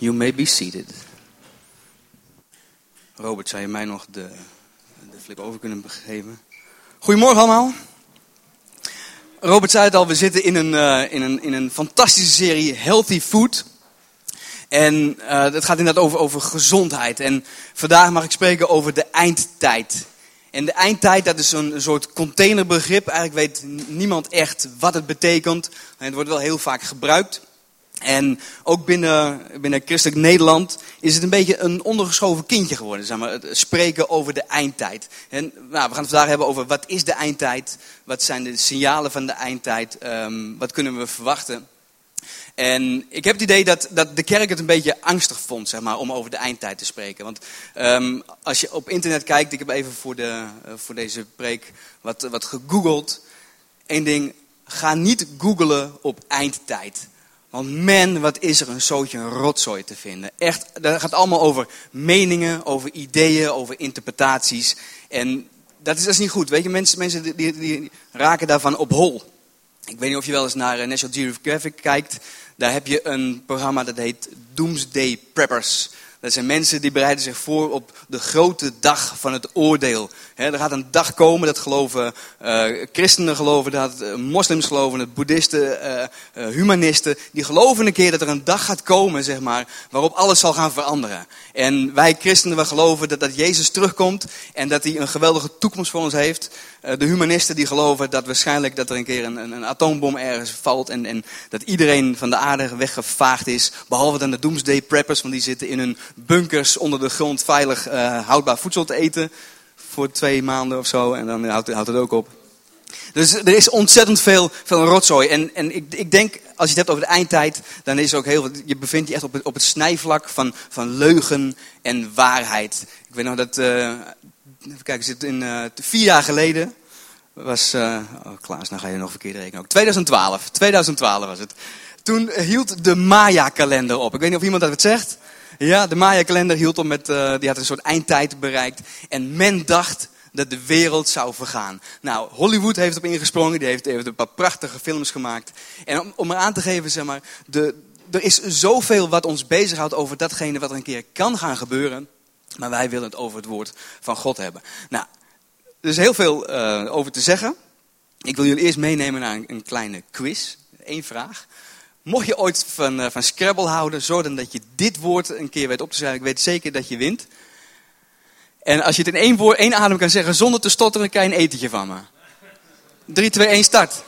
You may be seated. Robert, zou je mij nog de flip over kunnen geven? Goedemorgen allemaal. Robert zei het al, we zitten in een fantastische serie Healthy Food. En het gaat inderdaad over gezondheid. En vandaag mag ik spreken over de eindtijd. En de eindtijd, dat is een soort containerbegrip. Eigenlijk weet niemand echt wat het betekent. En het wordt wel heel vaak gebruikt. En ook binnen Christelijk Nederland is het een beetje een ondergeschoven kindje geworden. Zeg maar, het spreken over de eindtijd. En, we gaan het vandaag hebben over wat is de eindtijd? Wat zijn de signalen van de eindtijd? Wat kunnen we verwachten? En ik heb het idee dat de kerk het een beetje angstig vond, zeg maar, om over de eindtijd te spreken. Want als je op internet kijkt, ik heb even voor deze preek wat gegoogeld. Eén ding, ga niet googlen op eindtijd. Want man, wat is er een zootje een rotzooi te vinden. Echt, dat gaat allemaal over meningen, over ideeën, over interpretaties. En dat is niet goed. Weet je, mensen die raken daarvan op hol. Ik weet niet of je wel eens naar National Geographic kijkt. Daar heb je een programma dat heet Doomsday Preppers. Dat zijn mensen die bereiden zich voor op de grote dag van het oordeel. Er gaat een dag komen, dat geloven christenen geloven dat, moslims geloven dat, boeddhisten, humanisten. Die geloven een keer dat er een dag gaat komen, zeg maar, waarop alles zal gaan veranderen. En wij christenen, we geloven dat Jezus terugkomt en dat hij een geweldige toekomst voor ons heeft. De humanisten die geloven dat waarschijnlijk dat er een keer een atoombom ergens valt en dat iedereen van de aarde weggevaagd is. Behalve dan de Doomsday Preppers, want die zitten in hun bunkers onder de grond veilig houdbaar voedsel te eten. Voor 2 maanden of zo en dan houdt het ook op. Dus er is ontzettend veel rotzooi. En ik denk, als je het hebt over de eindtijd, dan is er ook heel veel. Je bevindt je echt op het snijvlak van leugen en waarheid. Ik weet nog dat, even kijken, zit in 4 jaar geleden was, Klaas, nou ga je nog verkeerd rekenen ook. 2012 was het. Toen hield de Maya-kalender op. Ik weet niet of iemand dat het zegt. Ja, de Maya-kalender hield op die had een soort eindtijd bereikt. En men dacht dat de wereld zou vergaan. Nou, Hollywood heeft op ingesprongen. Die heeft een paar prachtige films gemaakt. En om maar aan te geven, zeg maar, er is zoveel wat ons bezighoudt over datgene wat er een keer kan gaan gebeuren. Maar wij willen het over het woord van God hebben. Nou, er is heel veel over te zeggen. Ik wil jullie eerst meenemen naar een kleine quiz. 1 vraag. Mocht je ooit van Scrabble houden, zorg dan dat je dit woord een keer weet op te schrijven. Ik weet zeker dat je wint. En als je het in 1 adem kan zeggen zonder te stotteren, krijg je een etentje van me. 3, 2, 1, start.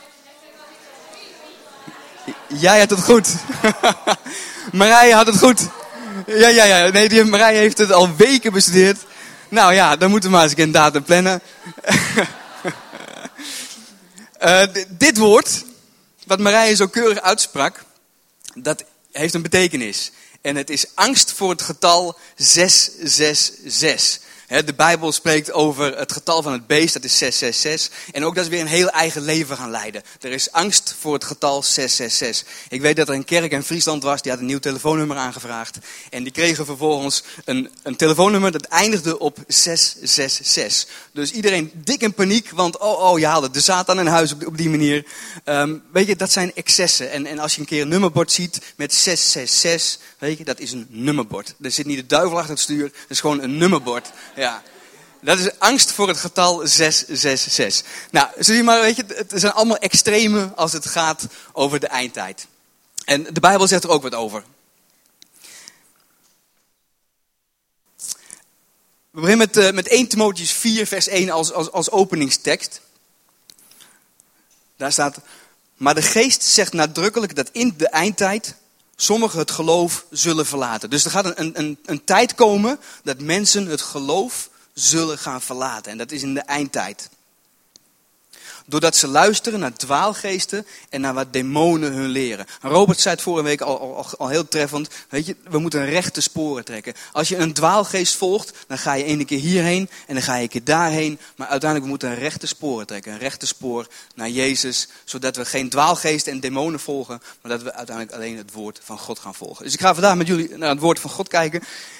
Jij had het goed. Marije had het goed. Ja. Nee, Marije heeft het al weken bestudeerd. Nou ja, dan moeten we maar eens een datum plannen. Dit woord, wat Marije zo keurig uitsprak, dat heeft een betekenis. En het is angst voor het getal 666. De Bijbel spreekt over het getal van het beest, dat is 666. En ook dat is weer een heel eigen leven gaan leiden. Er is angst voor het getal 666. Ik weet dat er een kerk in Friesland was, die had een nieuw telefoonnummer aangevraagd. En die kregen vervolgens een telefoonnummer dat eindigde op 666. Dus iedereen dik in paniek, want je haalde de Satan in huis op die manier. Weet je, dat zijn excessen. En als je een keer een nummerbord ziet met 666, weet je, dat is een nummerbord. Er zit niet de duivel achter het stuur, het is gewoon een nummerbord. Ja, dat is angst voor het getal 666. Nou, zie je maar, weet je, het zijn allemaal extreme als het gaat over de eindtijd. En de Bijbel zegt er ook wat over. We beginnen met 1 Timotheüs 4 vers 1 als openingstekst. Daar staat, maar de geest zegt nadrukkelijk dat in de eindtijd sommigen het geloof zullen verlaten. Dus er gaat een tijd komen dat mensen het geloof zullen gaan verlaten. En dat is in de eindtijd. Doordat ze luisteren naar dwaalgeesten en naar wat demonen hun leren. Robert zei het vorige week al heel treffend. Weet je, we moeten rechte sporen trekken. Als je een dwaalgeest volgt, dan ga je ene keer hierheen en dan ga je een keer daarheen. Maar uiteindelijk moeten we rechte sporen trekken. Een rechte spoor naar Jezus. Zodat we geen dwaalgeesten en demonen volgen. Maar dat we uiteindelijk alleen het woord van God gaan volgen. Dus ik ga vandaag met jullie naar het woord van God kijken.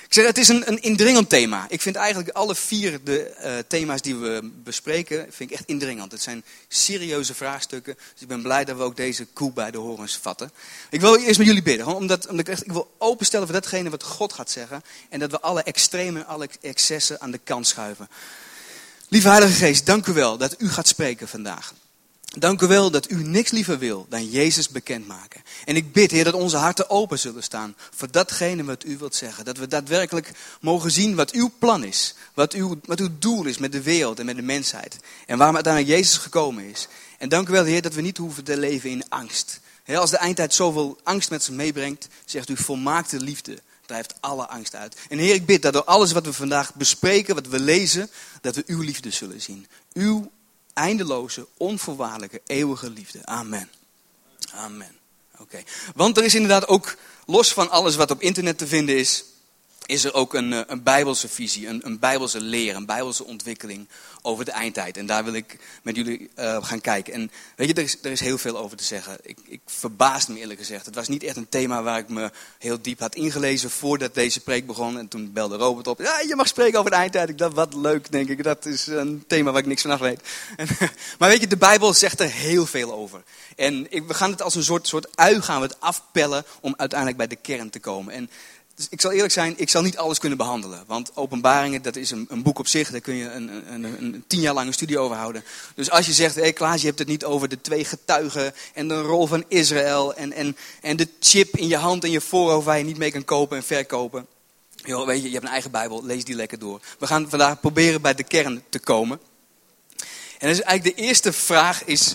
Ik zeg, het is een indringend thema. Ik vind eigenlijk alle 4 de thema's die we bespreken, vind ik echt indringend. Het zijn serieuze vraagstukken. Dus ik ben blij dat we ook deze koe bij de horens vatten. Ik wil eerst met jullie bidden. Omdat ik wil openstellen voor datgene wat God gaat zeggen. En dat we alle extremen, alle excessen aan de kant schuiven. Lieve Heilige Geest, dank u wel dat u gaat spreken vandaag. Dank u wel dat u niks liever wil dan Jezus bekendmaken. En ik bid, Heer, dat onze harten open zullen staan voor datgene wat u wilt zeggen. Dat we daadwerkelijk mogen zien wat uw plan is. Wat uw doel is met de wereld en met de mensheid. En waarom uiteindelijk Jezus gekomen is. En dank u wel, Heer, dat we niet hoeven te leven in angst. Heer, als de eindtijd zoveel angst met zich meebrengt, zegt u volmaakte liefde. Drijft alle angst uit. En Heer, ik bid dat door alles wat we vandaag bespreken, wat we lezen, dat we uw liefde zullen zien. Uw eindeloze, onvoorwaardelijke, eeuwige liefde. Amen. Amen. Oké. Want er is inderdaad ook, los van alles wat op internet te vinden is er ook een bijbelse visie, een bijbelse leer, een bijbelse ontwikkeling over de eindtijd. En daar wil ik met jullie gaan kijken. En weet je, er is heel veel over te zeggen. Ik verbaasde me eerlijk gezegd. Het was niet echt een thema waar ik me heel diep had ingelezen voordat deze preek begon. En toen belde Robert op. Ja, je mag spreken over de eindtijd. Ik dacht, wat leuk, denk ik. Dat is een thema waar ik niks van af weet. Maar weet je, de Bijbel zegt er heel veel over. En we gaan het als een soort ui gaan we het afpellen om uiteindelijk bij de kern te komen. En dus ik zal eerlijk zijn, ik zal niet alles kunnen behandelen. Want Openbaringen, dat is een boek op zich. Daar kun je een 10 jaar lange studie over houden. Dus als je zegt, hé Klaas, je hebt het niet over de 2 getuigen en de rol van Israël en de chip in je hand en je voorhoofd waar je niet mee kan kopen en verkopen. Joh, weet je hebt een eigen Bijbel, lees die lekker door. We gaan vandaag proberen bij de kern te komen. En dus eigenlijk de eerste vraag is,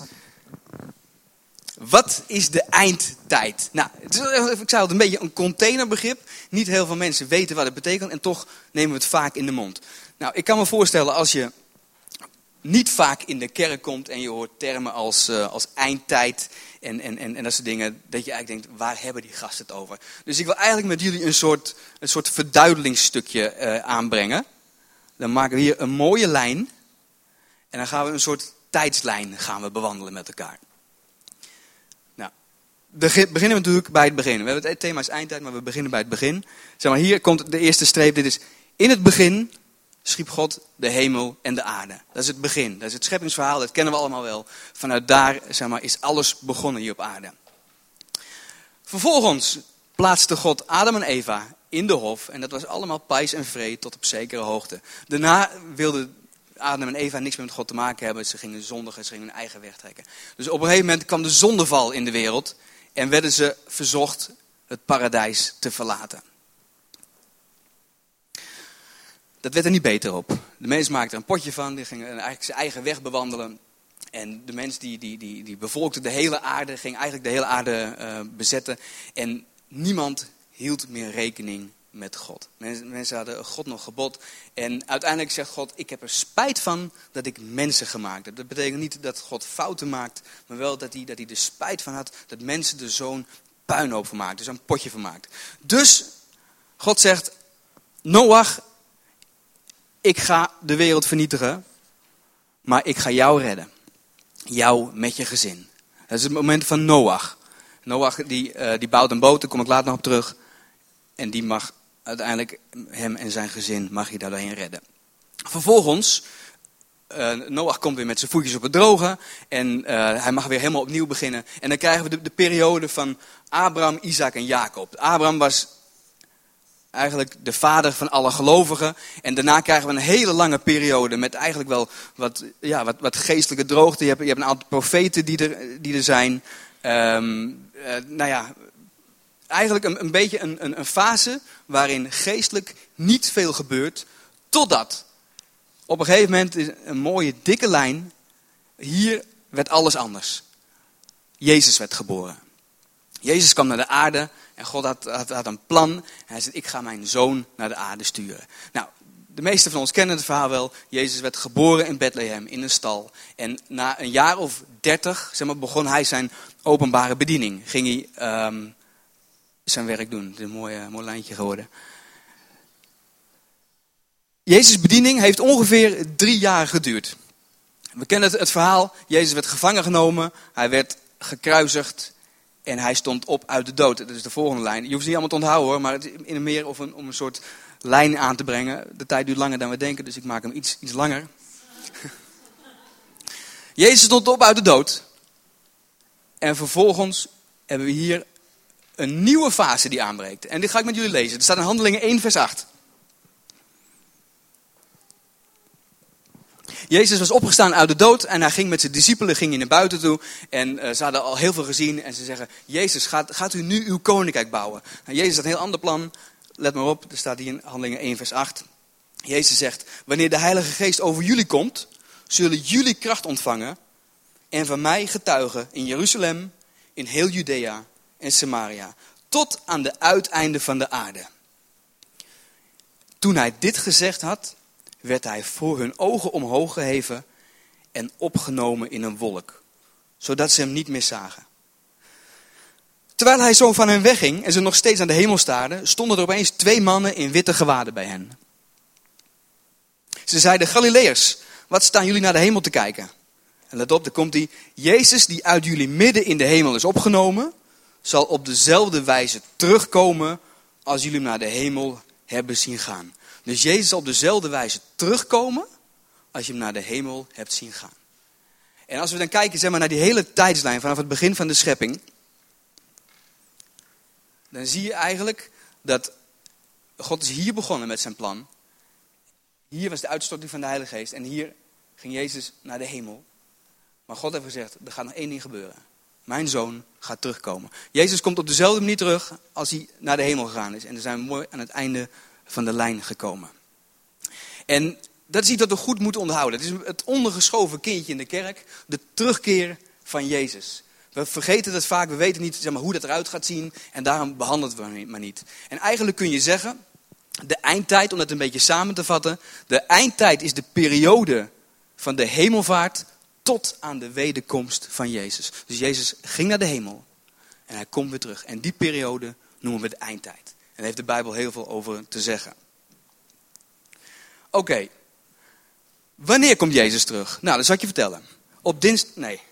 wat is de eindtijd? Nou, het is, ik zei het een beetje een containerbegrip. Niet heel veel mensen weten wat het betekent en toch nemen we het vaak in de mond. Nou, ik kan me voorstellen als je niet vaak in de kerk komt en je hoort termen als eindtijd en dat soort dingen, dat je eigenlijk denkt, waar hebben die gasten het over? Dus ik wil eigenlijk met jullie een soort verduidelijkingsstukje aanbrengen. Dan maken we hier een mooie lijn en dan gaan we een soort tijdslijn bewandelen met elkaar. Beginnen we natuurlijk bij het begin. We hebben het thema is eindtijd, maar we beginnen bij het begin. Zeg maar, hier komt de eerste streep. Dit is, in het begin schiep God de hemel en de aarde. Dat is het begin. Dat is het scheppingsverhaal, dat kennen we allemaal wel. Vanuit daar, zeg maar, is alles begonnen hier op aarde. Vervolgens plaatste God Adam en Eva in de hof. En dat was allemaal pais en vrede tot op zekere hoogte. Daarna wilden Adam en Eva niks meer met God te maken hebben. Ze gingen zondigen, ze gingen hun eigen weg trekken. Dus op een gegeven moment kwam de zondeval in de wereld. En werden ze verzocht het paradijs te verlaten. Dat werd er niet beter op. De mens maakte er een potje van. Die ging eigenlijk zijn eigen weg bewandelen. En de mens die bevolkte de hele aarde. Ging eigenlijk de hele aarde bezetten. En niemand hield meer rekening met God. Mensen hadden God nog gebod. En uiteindelijk zegt God, ik heb er spijt van dat ik mensen gemaakt heb. Dat betekent niet dat God fouten maakt. Maar wel dat hij er spijt van had dat mensen er zo'n puinhoop van maakten. Zo'n potje van maakten. Dus God zegt, Noach, ik ga de wereld vernietigen. Maar ik ga jou redden. Jou met je gezin. Dat is het moment van Noach. Noach die bouwt een boot, daar kom ik later nog op terug. En die mag uiteindelijk hem en zijn gezin mag hij daarheen redden. Vervolgens, Noach komt weer met zijn voetjes op het droge. En hij mag weer helemaal opnieuw beginnen. En dan krijgen we de periode van Abraham, Isaac en Jacob. Abraham was eigenlijk de vader van alle gelovigen. En daarna krijgen we een hele lange periode met eigenlijk wel wat geestelijke droogte. Je hebt een aantal profeten die er zijn. Eigenlijk een beetje een fase waarin geestelijk niet veel gebeurt. Totdat op een gegeven moment is een mooie dikke lijn. Hier werd alles anders. Jezus werd geboren. Jezus kwam naar de aarde en God had een plan. En hij zei, ik ga mijn zoon naar de aarde sturen. Nou, de meesten van ons kennen het verhaal wel. Jezus werd geboren in Bethlehem, in een stal. En na een jaar of 30, begon hij zijn openbare bediening. Ging hij zijn werk doen. Het is een mooi lijntje geworden. Jezus' bediening heeft ongeveer 3 jaar geduurd. We kennen het verhaal. Jezus werd gevangen genomen. Hij werd gekruisigd. En hij stond op uit de dood. Dat is de volgende lijn. Je hoeft het niet allemaal te onthouden hoor. Maar het is in een meer om een soort lijn aan te brengen. De tijd duurt langer dan we denken, dus ik maak hem iets langer. Jezus stond op uit de dood. En vervolgens hebben we hier een nieuwe fase die aanbreekt. En dit ga ik met jullie lezen. Er staat in Handelingen 1 vers 8. Jezus was opgestaan uit de dood en hij ging met zijn discipelen naar buiten toe. En ze hadden al heel veel gezien en ze zeggen, Jezus, gaat u nu uw koninkrijk bouwen? En Jezus had een heel ander plan. Let maar op, er staat hier in Handelingen 1 vers 8. Jezus zegt, wanneer de Heilige Geest over jullie komt, zullen jullie kracht ontvangen en van mij getuigen in Jeruzalem, in heel Judea en Samaria, tot aan de uiteinden van de aarde. Toen hij dit gezegd had, werd hij voor hun ogen omhoog geheven en opgenomen in een wolk, zodat ze hem niet meer zagen. Terwijl hij zo van hen wegging en ze nog steeds naar de hemel staarden, stonden er opeens 2 mannen in witte gewaden bij hen. Ze zeiden, Galileërs, wat staan jullie naar de hemel te kijken? En let op, daar komt hij. Jezus die uit jullie midden in de hemel is opgenomen, zal op dezelfde wijze terugkomen als jullie hem naar de hemel hebben zien gaan. Dus Jezus zal op dezelfde wijze terugkomen als je hem naar de hemel hebt zien gaan. En als we dan kijken zeg maar, naar die hele tijdslijn vanaf het begin van de schepping, dan zie je eigenlijk dat God is hier begonnen met zijn plan. Hier was de uitstorting van de Heilige Geest en hier ging Jezus naar de hemel. Maar God heeft gezegd, er gaat nog 1 ding gebeuren. Mijn zoon gaat terugkomen. Jezus komt op dezelfde manier terug als hij naar de hemel gegaan is. En dan zijn we mooi aan het einde van de lijn gekomen. En dat is iets dat we goed moeten onderhouden. Het is het ondergeschoven kindje in de kerk. De terugkeer van Jezus. We vergeten dat vaak. We weten niet zeg maar, hoe dat eruit gaat zien. En daarom behandelen we het maar niet. En eigenlijk kun je zeggen, de eindtijd, om dat een beetje samen te vatten. De eindtijd is de periode van de hemelvaart tot aan de wederkomst van Jezus. Dus Jezus ging naar de hemel en hij komt weer terug. En die periode noemen we de eindtijd. En daar heeft de Bijbel heel veel over te zeggen. Oké. Wanneer komt Jezus terug? Nou, dat zal ik je vertellen. Op dinsdag... Nee.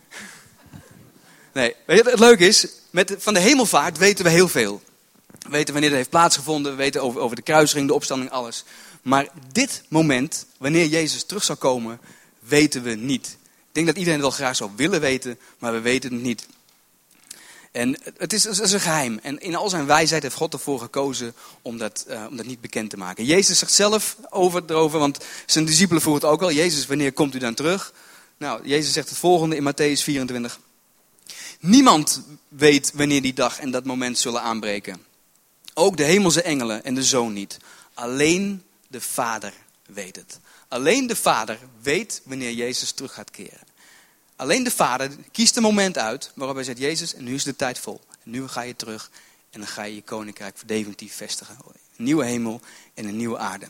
Weet je wat het leuke is? Van de hemelvaart weten we heel veel. We weten wanneer dat heeft plaatsgevonden. We weten over de kruisiging, de opstanding, alles. Maar dit moment, wanneer Jezus terug zal komen, weten we niet. Ik denk dat iedereen het wel graag zou willen weten, maar we weten het niet. En het is een geheim. En in al zijn wijsheid heeft God ervoor gekozen om dat niet bekend te maken. Jezus zegt zelf erover, want zijn discipelen vroegen het ook al. Jezus, wanneer komt u dan terug? Nou, Jezus zegt het volgende in Mattheüs 24. Niemand weet wanneer die dag en dat moment zullen aanbreken. Ook de hemelse engelen en de Zoon niet. Alleen de Vader weet het. Alleen de Vader weet wanneer Jezus terug gaat keren. Alleen de Vader kiest een moment uit waarop hij zegt, Jezus, en nu is de tijd vol. En nu ga je terug en dan ga je je koninkrijk definitief vestigen. Een nieuwe hemel en een nieuwe aarde.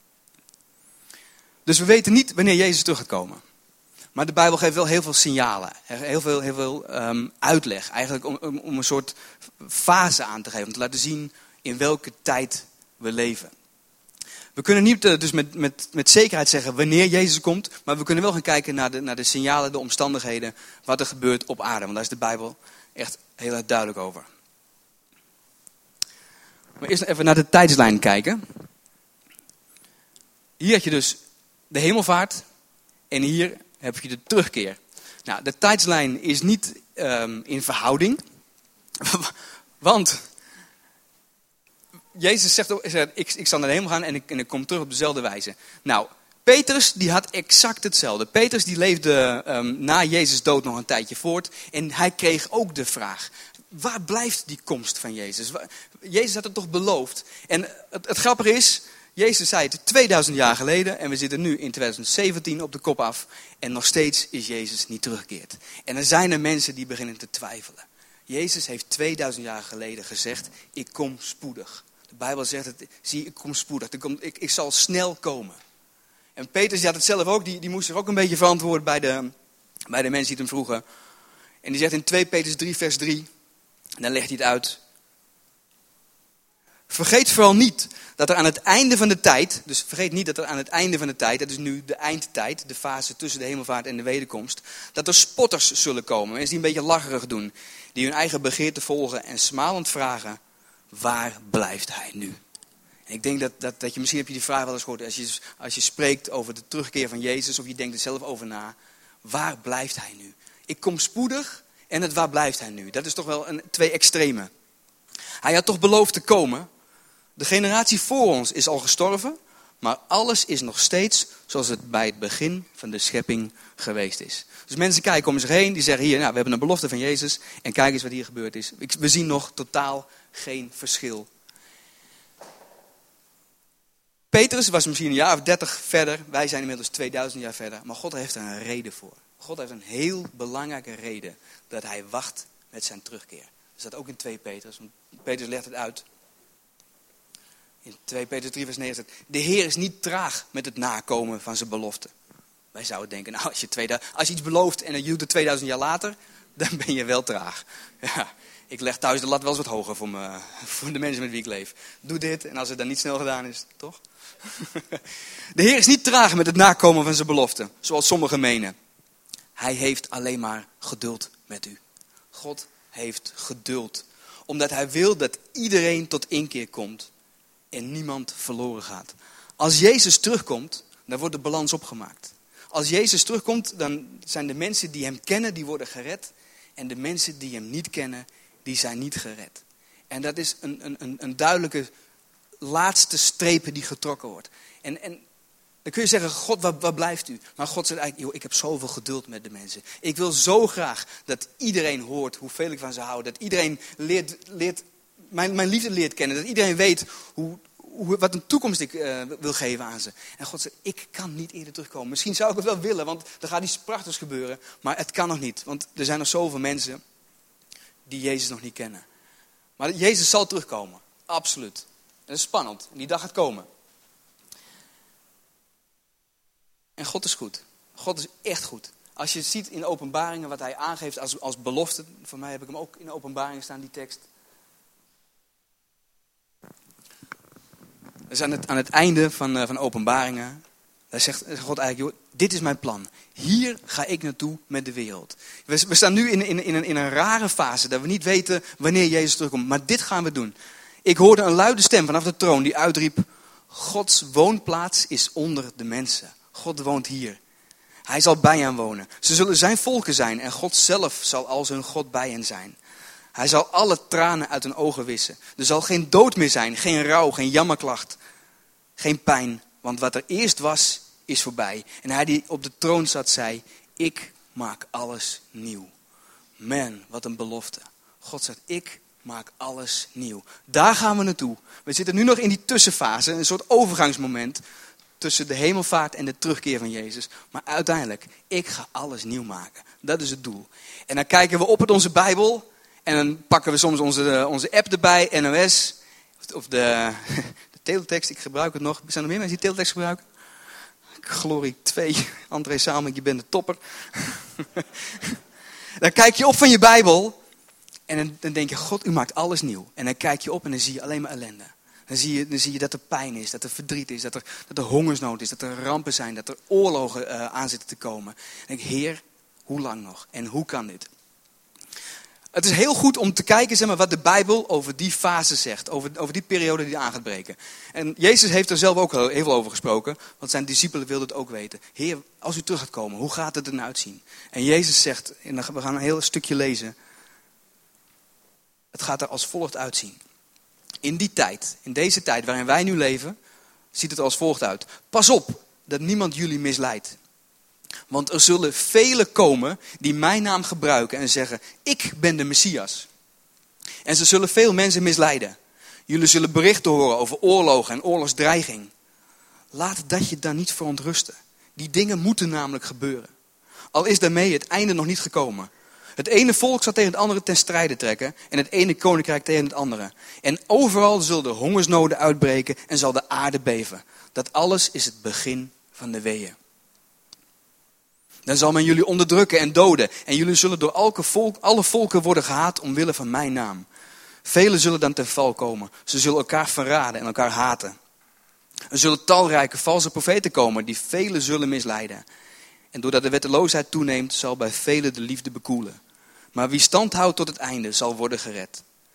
Dus we weten niet wanneer Jezus terug gaat komen. Maar de Bijbel geeft wel heel veel signalen. Heel veel uitleg. Eigenlijk om een soort fase aan te geven. Om te laten zien in welke tijd we leven. We kunnen niet dus met zekerheid zeggen wanneer Jezus komt. Maar we kunnen wel gaan kijken naar de signalen, de omstandigheden. Wat er gebeurt op aarde. Want daar is de Bijbel echt heel erg duidelijk over. Maar eerst even naar de tijdslijn kijken. Hier had je dus de hemelvaart. En hier heb je de terugkeer. Nou, de tijdslijn is niet in verhouding. Want Jezus zegt, ik zal naar de hemel gaan en ik kom terug op dezelfde wijze. Nou, Petrus die had exact hetzelfde. Petrus die leefde na Jezus dood nog een tijdje voort. En hij kreeg ook de vraag, waar blijft die komst van Jezus? Jezus had het toch beloofd. En het grappige is, Jezus zei het 2000 jaar geleden en we zitten nu in 2017 op de kop af. En nog steeds is Jezus niet teruggekeerd. En er zijn er mensen die beginnen te twijfelen. Jezus heeft 2000 jaar geleden gezegd, ik kom spoedig. De Bijbel zegt het, zie ik kom spoedig, ik zal snel komen. En Petrus die had het zelf ook, die moest zich ook een beetje verantwoorden bij de mensen die het hem vroegen. En die zegt in 2 Petrus 3 vers 3, en dan legt hij het uit. Vergeet vooral niet dat er aan het einde van de tijd, dus vergeet niet dat er aan het einde van de tijd, dat is nu de eindtijd, de fase tussen de hemelvaart en de wederkomst, dat er spotters zullen komen. Mensen die een beetje lacherig doen, die hun eigen begeerte volgen en smalend vragen, waar blijft hij nu? En ik denk dat je misschien heb je die vraag wel eens gehoord. Als je spreekt over de terugkeer van Jezus of je denkt er zelf over na. Waar blijft hij nu? Ik kom spoedig en waar blijft hij nu? Dat is toch wel twee extreme. Hij had toch beloofd te komen. De generatie voor ons is al gestorven. Maar alles is nog steeds zoals het bij het begin van de schepping geweest is. Dus mensen kijken om zich heen, die zeggen hier, nou, we hebben een belofte van Jezus. En kijk eens wat hier gebeurd is. We zien nog totaal geen verschil. Petrus was misschien een jaar of 30 verder. Wij zijn inmiddels 2000 jaar verder. Maar God heeft er een reden voor. God heeft een heel belangrijke reden dat hij wacht met zijn terugkeer. Dat staat ook in 2 Petrus. Petrus legt het uit. In 2 Petrus 3 vers 9 staat, de Heer is niet traag met het nakomen van zijn belofte. Wij zouden denken, nou, als je iets belooft en je doet het 2000 jaar later, dan ben je wel traag. Ja, ik leg thuis de lat wel eens wat hoger voor de mensen met wie ik leef. Doe dit en als het dan niet snel gedaan is, toch? De Heer is niet traag met het nakomen van zijn belofte, zoals sommigen menen. Hij heeft alleen maar geduld met u. God heeft geduld, omdat hij wil dat iedereen tot inkeer komt en niemand verloren gaat. Als Jezus terugkomt, dan wordt de balans opgemaakt. Als Jezus terugkomt, dan zijn de mensen die hem kennen, die worden gered. En de mensen die hem niet kennen, die zijn niet gered. En dat is een duidelijke laatste streep die getrokken wordt. En dan kun je zeggen, God, waar blijft u? Maar God zegt eigenlijk, joh, ik heb zoveel geduld met de mensen. Ik wil zo graag dat iedereen hoort hoeveel ik van ze hou. Dat iedereen mijn liefde leert kennen. Dat iedereen weet wat een toekomst ik wil geven aan ze. En God zegt, ik kan niet eerder terugkomen. Misschien zou ik het wel willen, want er gaat iets prachtigs gebeuren. Maar het kan nog niet, want er zijn nog zoveel mensen die Jezus nog niet kennen. Maar Jezus zal terugkomen, absoluut. Dat is spannend, en die dag gaat komen. En God is goed. God is echt goed. Als je ziet in Openbaringen wat hij aangeeft als belofte. Voor mij heb ik hem ook in Openbaringen staan, die tekst. Dat is aan het einde van Openbaringen. Daar zegt God eigenlijk, joh, dit is mijn plan. Hier ga ik naartoe met de wereld. We staan nu in een rare fase. Dat we niet weten wanneer Jezus terugkomt. Maar dit gaan we doen. Ik hoorde een luide stem vanaf de troon die uitriep. Gods woonplaats is onder de mensen. God woont hier. Hij zal bij hen wonen. Ze zullen zijn volken zijn. En God zelf zal als hun God bij hen zijn. Hij zal alle tranen uit hun ogen wissen. Er zal geen dood meer zijn. Geen rouw, geen jammerklacht. Geen pijn. Want wat er eerst was, is voorbij. En hij die op de troon zat, zei, ik maak alles nieuw. Man, wat een belofte. God zegt, ik maak alles nieuw. Daar gaan we naartoe. We zitten nu nog in die tussenfase, een soort overgangsmoment tussen de hemelvaart en de terugkeer van Jezus. Maar uiteindelijk, ik ga alles nieuw maken. Dat is het doel. En dan kijken we op het onze Bijbel en dan pakken we soms onze app erbij, NOS, of de teletext, ik gebruik het nog. Zijn er meer mensen die teletext gebruiken? Glorie 2, André Salmink, je bent de topper. Dan kijk je op van je Bijbel en dan denk je, God, u maakt alles nieuw. En dan kijk je op en dan zie je alleen maar ellende. Dan zie je dat er pijn is, dat er verdriet is, dat er hongersnood is, dat er rampen zijn, dat er oorlogen aan zitten te komen. Dan denk ik, Heer, hoe lang nog? En hoe kan dit? Het is heel goed om te kijken, zeg maar, wat de Bijbel over die fase zegt. Over die periode die aan gaat breken. En Jezus heeft er zelf ook heel veel over gesproken. Want zijn discipelen wilden het ook weten. Heer, als u terug gaat komen, hoe gaat het er nou uitzien? En Jezus zegt, en we gaan een heel stukje lezen. Het gaat er als volgt uitzien. In deze tijd waarin wij nu leven, ziet het er als volgt uit. Pas op dat niemand jullie misleidt. Want er zullen velen komen die mijn naam gebruiken en zeggen, ik ben de Messias. En ze zullen veel mensen misleiden. Jullie zullen berichten horen over oorlogen en oorlogsdreiging. Laat dat je daar niet verontrusten. Die dingen moeten namelijk gebeuren. Al is daarmee het einde nog niet gekomen. Het ene volk zal tegen het andere ten strijde trekken en het ene koninkrijk tegen het andere. En overal zullen er hongersnoden uitbreken en zal de aarde beven. Dat alles is het begin van de weeën. Dan zal men jullie onderdrukken en doden. En jullie zullen door alle volken worden gehaat omwille van mijn naam. Velen zullen dan ten val komen. Ze zullen elkaar verraden en elkaar haten. Er zullen talrijke valse profeten komen die velen zullen misleiden. En doordat de wetteloosheid toeneemt, zal bij velen de liefde bekoelen. Maar wie stand houdt tot het einde, zal worden gered.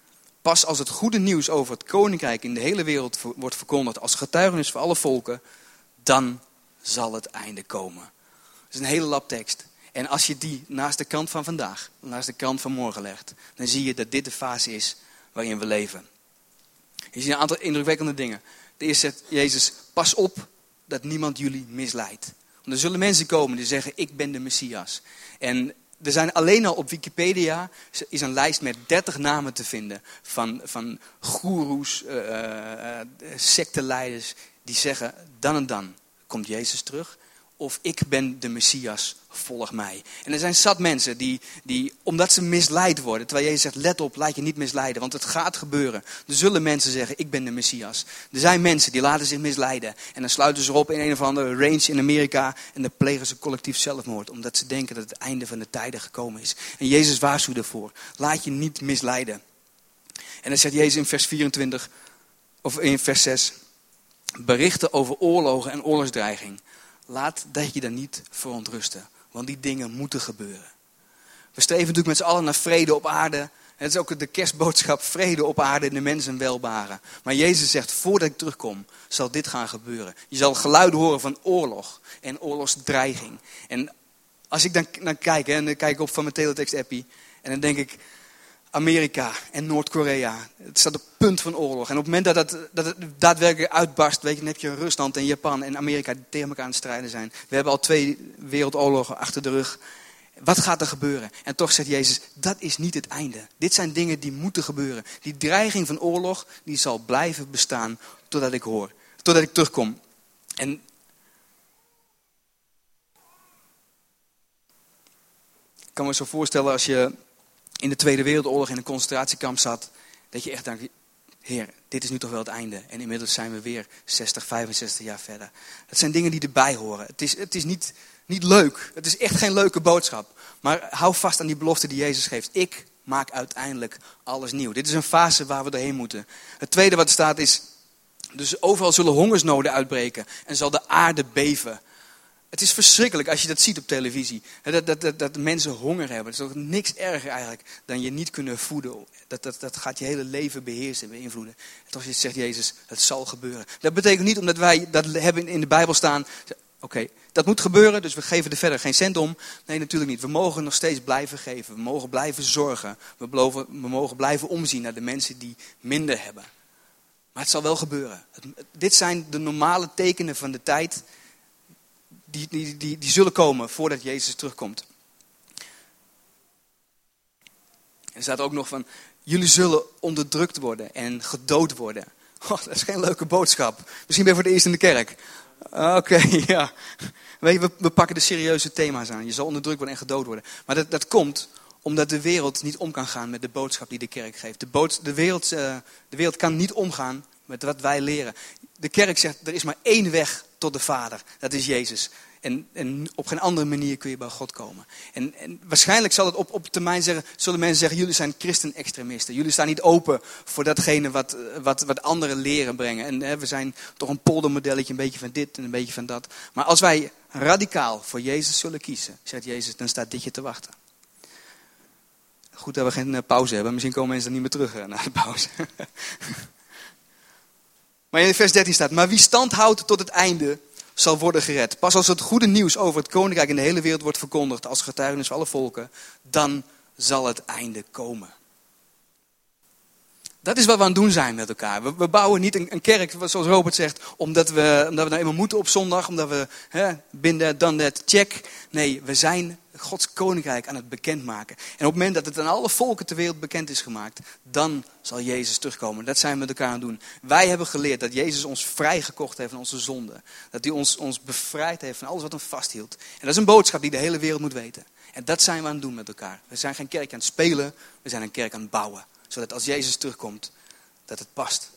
Pas als het goede nieuws over het koninkrijk in de hele wereld wordt verkondigd als getuigenis voor alle volken, dan zal het einde komen. Dat is een hele lap tekst. En als je die naast de kant van vandaag, naast de kant van morgen legt, dan zie je dat dit de fase is waarin we leven. Je ziet een aantal indrukwekkende dingen. De eerste zegt Jezus, pas op dat niemand jullie misleidt. Want er zullen mensen komen die zeggen, ik ben de Messias. En er zijn alleen al op Wikipedia is een lijst met 30 namen te vinden van goeroes, secteleiders die zeggen, dan en dan komt Jezus terug. Of ik ben de Messias, volg mij. En er zijn zat mensen die omdat ze misleid worden. Terwijl Jezus zegt, let op, laat je niet misleiden. Want het gaat gebeuren. Er zullen mensen zeggen, ik ben de Messias. Er zijn mensen die laten zich misleiden. En dan sluiten ze op in een of andere range in Amerika. En dan plegen ze collectief zelfmoord. Omdat ze denken dat het einde van de tijden gekomen is. En Jezus waarschuwt ervoor. Laat je niet misleiden. En dan zegt Jezus in vers 24, of in vers 6. Berichten over oorlogen en oorlogsdreiging. Laat dat je daar niet verontrusten. Want die dingen moeten gebeuren. We streven natuurlijk met z'n allen naar vrede op aarde. Het is ook de kerstboodschap, vrede op aarde en de mensen welbaren. Maar Jezus zegt, voordat ik terugkom, zal dit gaan gebeuren. Je zal geluiden horen van oorlog en oorlogsdreiging. En als ik dan naar kijk, en dan kijk ik op van mijn teletext-appie. En dan denk ik, Amerika en Noord-Korea. Het staat op het punt van oorlog. En op het moment dat het daadwerkelijk uitbarst, weet je, dan heb je Rusland en Japan en Amerika die tegen elkaar aan het strijden zijn. We hebben al 2 wereldoorlogen achter de rug. Wat gaat er gebeuren? En toch zegt Jezus, dat is niet het einde. Dit zijn dingen die moeten gebeuren. Die dreiging van oorlog, die zal blijven bestaan totdat ik terugkom. En ik kan me zo voorstellen als je in de Tweede Wereldoorlog in een concentratiekamp zat, dat je echt denkt, Heer, dit is nu toch wel het einde. En inmiddels zijn we weer 60, 65 jaar verder. Dat zijn dingen die erbij horen. Het is niet leuk. Het is echt geen leuke boodschap. Maar hou vast aan die belofte die Jezus geeft. Ik maak uiteindelijk alles nieuw. Dit is een fase waar we doorheen moeten. Het tweede wat er staat is, dus overal zullen hongersnoden uitbreken en zal de aarde beven. Het is verschrikkelijk als je dat ziet op televisie. Dat mensen honger hebben. Het is ook niks erger eigenlijk dan je niet kunnen voeden. Dat gaat je hele leven beheersen, beïnvloeden. En toch zegt Jezus, het zal gebeuren. Dat betekent niet omdat wij dat hebben in de Bijbel staan. Oké, dat moet gebeuren, dus we geven er verder geen cent om. Nee, natuurlijk niet. We mogen nog steeds blijven geven. We mogen blijven zorgen. We mogen blijven omzien naar de mensen die minder hebben. Maar het zal wel gebeuren. Dit zijn de normale tekenen van de tijd die zullen komen voordat Jezus terugkomt. Er staat ook nog van, jullie zullen onderdrukt worden en gedood worden. Oh, dat is geen leuke boodschap. Misschien ben je voor het eerst in de kerk. Oké, ja. Weet je, we pakken de serieuze thema's aan. Je zal onderdrukt worden en gedood worden. Maar dat komt omdat de wereld niet om kan gaan met de boodschap die de kerk geeft. De wereld kan niet omgaan met wat wij leren. De kerk zegt, er is maar 1 weg tot de Vader. Dat is Jezus. En op geen andere manier kun je bij God komen. En waarschijnlijk zal het op termijn zullen mensen zeggen, jullie zijn christen-extremisten. Jullie staan niet open voor datgene wat andere leren brengen. En we zijn toch een poldermodelletje, een beetje van dit en een beetje van dat. Maar als wij radicaal voor Jezus zullen kiezen, zegt Jezus, dan staat dit je te wachten. Goed dat we geen pauze hebben. Misschien komen mensen dan niet meer terug na de pauze. Maar in vers 13 staat, maar wie stand houdt tot het einde, zal worden gered. Pas als het goede nieuws over het koninkrijk in de hele wereld wordt verkondigd als getuigenis voor alle volken, dan zal het einde komen. Dat is wat we aan het doen zijn met elkaar. We bouwen niet een kerk, zoals Robert zegt, omdat we nou eenmaal moeten op zondag, omdat we binnen dan dat check. Nee, we zijn Gods koninkrijk aan het bekendmaken. En op het moment dat het aan alle volken ter wereld bekend is gemaakt, dan zal Jezus terugkomen. Dat zijn we met elkaar aan het doen. Wij hebben geleerd dat Jezus ons vrijgekocht heeft van onze zonden. Dat hij ons bevrijd heeft van alles wat hem vasthield. En dat is een boodschap die de hele wereld moet weten. En dat zijn we aan het doen met elkaar. We zijn geen kerk aan het spelen, we zijn een kerk aan het bouwen. Zodat als Jezus terugkomt, dat het past.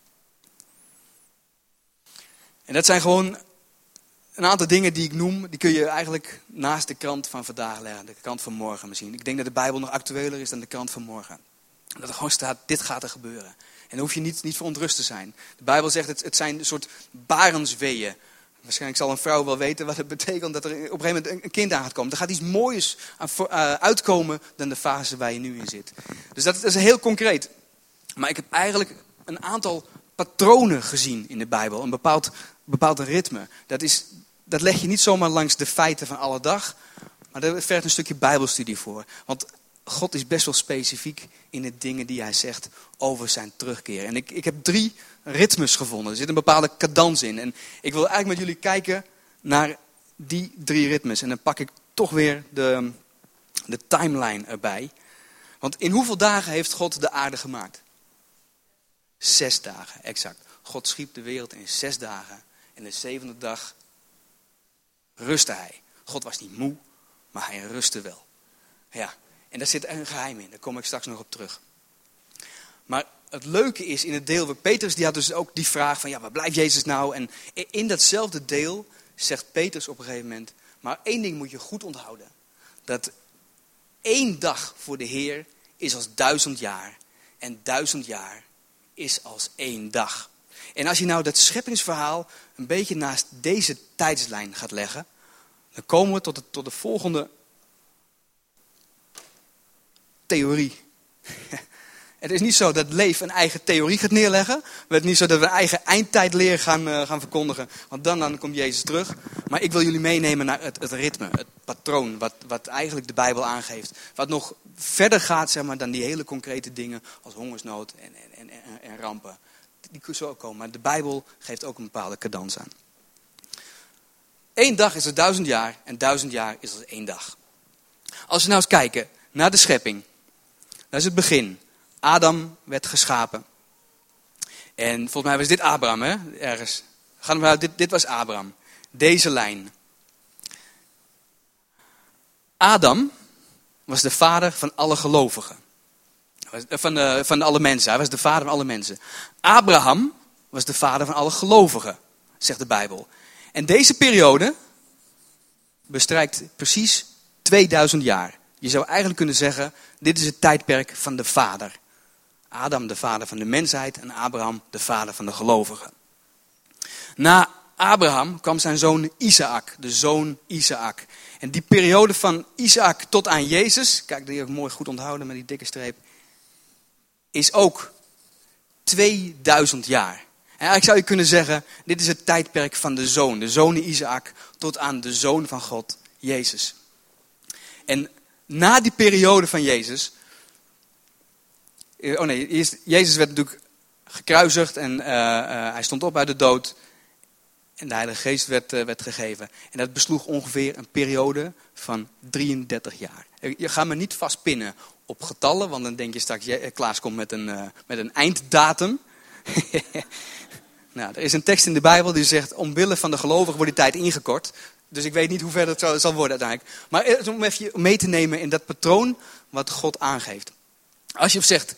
En dat zijn gewoon een aantal dingen die ik noem, die kun je eigenlijk naast de krant van vandaag leggen. De krant van morgen misschien. Ik denk dat de Bijbel nog actueler is dan de krant van morgen. Dat er gewoon staat, dit gaat er gebeuren. En dan hoef je niet verontrust te zijn. De Bijbel zegt, het zijn een soort barensweeën. Waarschijnlijk zal een vrouw wel weten wat het betekent dat er op een gegeven moment een kind aan gaat komen. Er gaat iets moois uitkomen dan de fase waar je nu in zit. Dus dat is heel concreet. Maar ik heb eigenlijk een aantal patronen gezien in de Bijbel. Een bepaald ritme. Dat leg je niet zomaar langs de feiten van alle dag. Maar daar vergt een stukje Bijbelstudie voor. Want God is best wel specifiek in de dingen die hij zegt over zijn terugkeer. En ik heb 3 ritmes gevonden. Er zit een bepaalde cadans in. En ik wil eigenlijk met jullie kijken naar die 3 ritmes. En dan pak ik toch weer de timeline erbij. Want in hoeveel dagen heeft God de aarde gemaakt? 6 dagen, exact. God schiep de wereld in 6 dagen. En de 7e dag rustte hij. God was niet moe, maar hij rustte wel. Ja, en daar zit een geheim in. Daar kom ik straks nog op terug. Maar het leuke is in het deel waar Petrus, die had dus ook die vraag van, ja, waar blijft Jezus nou? En in datzelfde deel zegt Petrus op een gegeven moment, maar 1 ding moet je goed onthouden. Dat 1 dag voor de Heer is als 1000 jaar. En 1000 jaar is als 1 dag. En als je nou dat scheppingsverhaal een beetje naast deze tijdslijn gaat leggen, dan komen we tot de volgende theorie. Het is niet zo dat Leef een eigen theorie gaat neerleggen. Het is niet zo dat we een eigen eindtijdleer gaan verkondigen. Want dan komt Jezus terug. Maar ik wil jullie meenemen naar het ritme, het patroon. Wat eigenlijk de Bijbel aangeeft. Wat nog verder gaat, zeg maar, dan die hele concrete dingen als hongersnood en rampen. Die kunnen zo ook komen. Maar de Bijbel geeft ook een bepaalde cadans aan. 1 dag is er 1000 jaar en 1000 jaar is er 1 dag. Als we nou eens kijken naar de schepping. Dat is het begin. Adam werd geschapen. En volgens mij was dit Abraham, hè? Ergens. Dit was Abraham. Deze lijn. Adam was de vader van alle gelovigen. Van alle mensen. Hij was de vader van alle mensen. Abraham was de vader van alle gelovigen, zegt de Bijbel. En deze periode bestrijkt precies 2000 jaar. Je zou eigenlijk kunnen zeggen, dit is het tijdperk van de vader. Adam de vader van de mensheid en Abraham de vader van de gelovigen. Na Abraham kwam zijn zoon Isaac, de zoon Isaac. En die periode van Isaac tot aan Jezus, kijk, die heb ik mooi goed onthouden met die dikke streep, is ook 2000 jaar. En eigenlijk zou je kunnen zeggen, dit is het tijdperk van de zoon Isaac, tot aan de zoon van God, Jezus. En na die periode van Jezus, Jezus werd natuurlijk gekruisigd en hij stond op uit de dood. En de Heilige Geest werd gegeven. En dat besloeg ongeveer een periode van 33 jaar. Je gaat me niet vastpinnen op getallen, want dan denk je straks, Klaas komt met een einddatum. Nou, er is een tekst in de Bijbel die zegt, omwille van de gelovigen wordt die tijd ingekort. Dus ik weet niet hoe ver dat zal worden uiteindelijk. Maar om even mee te nemen in dat patroon wat God aangeeft. Als je zegt,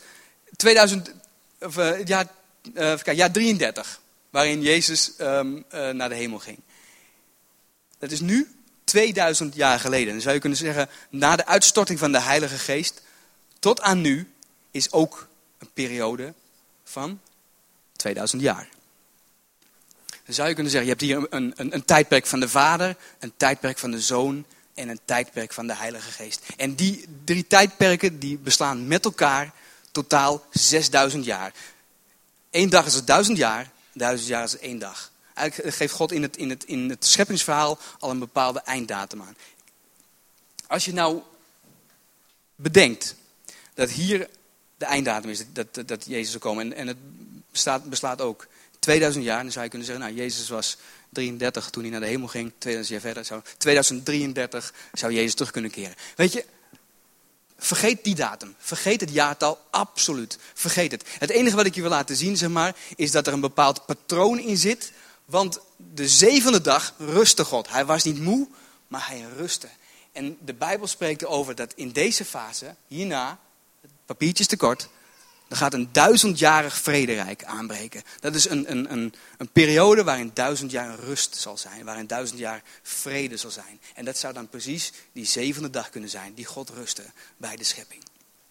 jaar 33, waarin Jezus naar de hemel ging. Dat is nu 2000 jaar geleden. Dan zou je kunnen zeggen, na de uitstorting van de Heilige Geest, tot aan nu, is ook een periode van 2000 jaar. Dan zou je kunnen zeggen, je hebt hier een tijdperk van de Vader, een tijdperk van de Zoon en een tijdperk van de Heilige Geest. En die 3 tijdperken die beslaan met elkaar totaal 6000 jaar. 1 dag is het 1000 jaar, 1000 jaar is het 1 dag. Eigenlijk geeft God in het scheppingsverhaal al een bepaalde einddatum aan. Als je nou bedenkt dat hier de einddatum is, dat Jezus zal komen. En het beslaat ook 2000 jaar. Dan zou je kunnen zeggen, nou, Jezus was 33 toen hij naar de hemel ging. 2000 jaar verder. 2033 zou Jezus terug kunnen keren. Weet je, vergeet die datum. Vergeet het jaartal absoluut. Vergeet het. Het enige wat ik je wil laten zien, zeg maar, is dat er een bepaald patroon in zit. Want de 7e dag rustte God. Hij was niet moe, maar hij rustte. En de Bijbel spreekt erover dat in deze fase, hierna, het papiertje is te kort, er gaat een 1000-jarig vrederijk aanbreken. Dat is een periode waarin 1000 jaar rust zal zijn. Waarin 1000 jaar vrede zal zijn. En dat zou dan precies die 7e dag kunnen zijn. Die God rustte bij de schepping.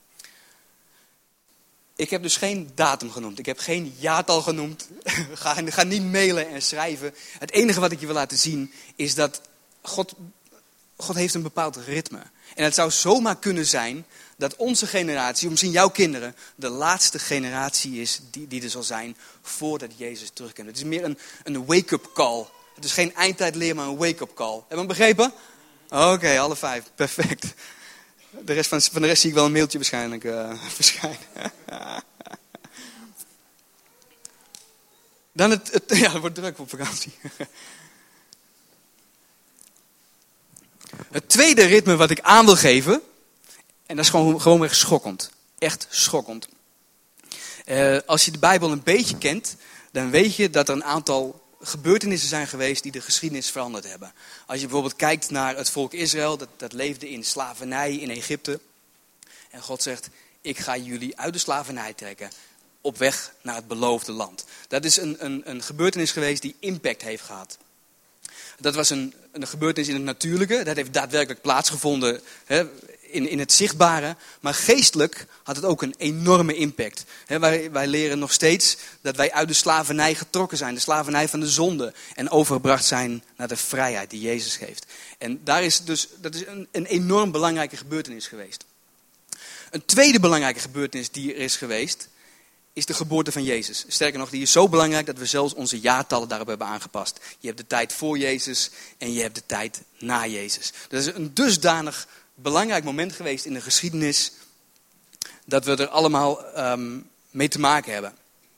Ik heb dus geen datum genoemd. Ik heb geen jaartal genoemd. Ga niet mailen en schrijven. Het enige wat ik je wil laten zien is dat God heeft een bepaald ritme. En het zou zomaar kunnen zijn dat onze generatie, of misschien jouw kinderen, de laatste generatie is die er zal zijn voordat Jezus terugkomt. Het is meer een wake-up call. Het is geen eindtijdleer, maar een wake-up call. Hebben we hem begrepen? Oké, alle 5. Perfect. Van de rest zie ik wel een mailtje waarschijnlijk verschijnen. Dan het wordt druk op vakantie. Het tweede ritme wat ik aan wil geven, en dat is gewoon echt schokkend. Echt schokkend. Als je de Bijbel een beetje kent, dan weet je dat er een aantal gebeurtenissen zijn geweest die de geschiedenis veranderd hebben. Als je bijvoorbeeld kijkt naar het volk Israël, dat leefde in slavernij in Egypte. En God zegt, ik ga jullie uit de slavernij trekken, op weg naar het beloofde land. Dat is een gebeurtenis geweest die impact heeft gehad. Dat was een gebeurtenis in het natuurlijke, dat heeft daadwerkelijk plaatsgevonden in het zichtbare. Maar geestelijk had het ook een enorme impact. Wij leren nog steeds dat wij uit de slavernij getrokken zijn. De slavernij van de zonde. En overgebracht zijn naar de vrijheid die Jezus geeft. En dat is een enorm belangrijke gebeurtenis geweest. Een tweede belangrijke gebeurtenis die er is geweest, is de geboorte van Jezus. Sterker nog, die is zo belangrijk dat we zelfs onze jaartallen daarop hebben aangepast. Je hebt de tijd voor Jezus en je hebt de tijd na Jezus. Dat is een dusdanig belangrijk moment geweest in de geschiedenis, dat we er allemaal mee te maken hebben.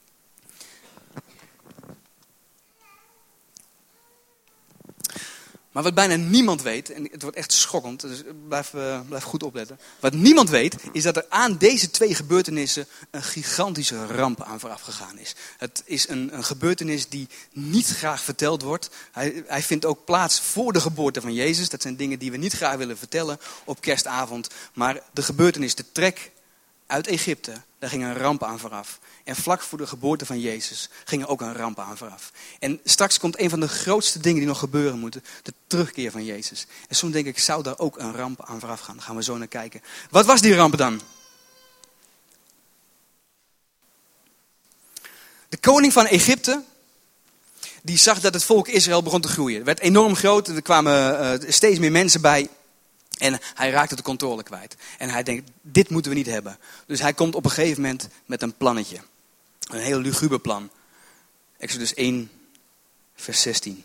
Maar wat bijna niemand weet, en het wordt echt schokkend, dus blijf goed opletten. Wat niemand weet, is dat er aan deze twee gebeurtenissen een gigantische ramp aan vooraf gegaan is. Het is een gebeurtenis die niet graag verteld wordt. Hij vindt ook plaats voor de geboorte van Jezus. Dat zijn dingen die we niet graag willen vertellen op kerstavond. Maar de gebeurtenis, de trek uit Egypte, daar ging een ramp aan vooraf. En vlak voor de geboorte van Jezus ging er ook een ramp aan vooraf. En straks komt een van de grootste dingen die nog gebeuren moeten. De terugkeer van Jezus. En soms denk ik, zou daar ook een ramp aan vooraf gaan? Daar gaan we zo naar kijken. Wat was die ramp dan? De koning van Egypte, die zag dat het volk Israël begon te groeien. Het werd enorm groot, er kwamen steeds meer mensen bij. En hij raakte de controle kwijt. En hij denkt, dit moeten we niet hebben. Dus hij komt op een gegeven moment met een plannetje. Een heel luguber plan. Exodus 1, vers 16.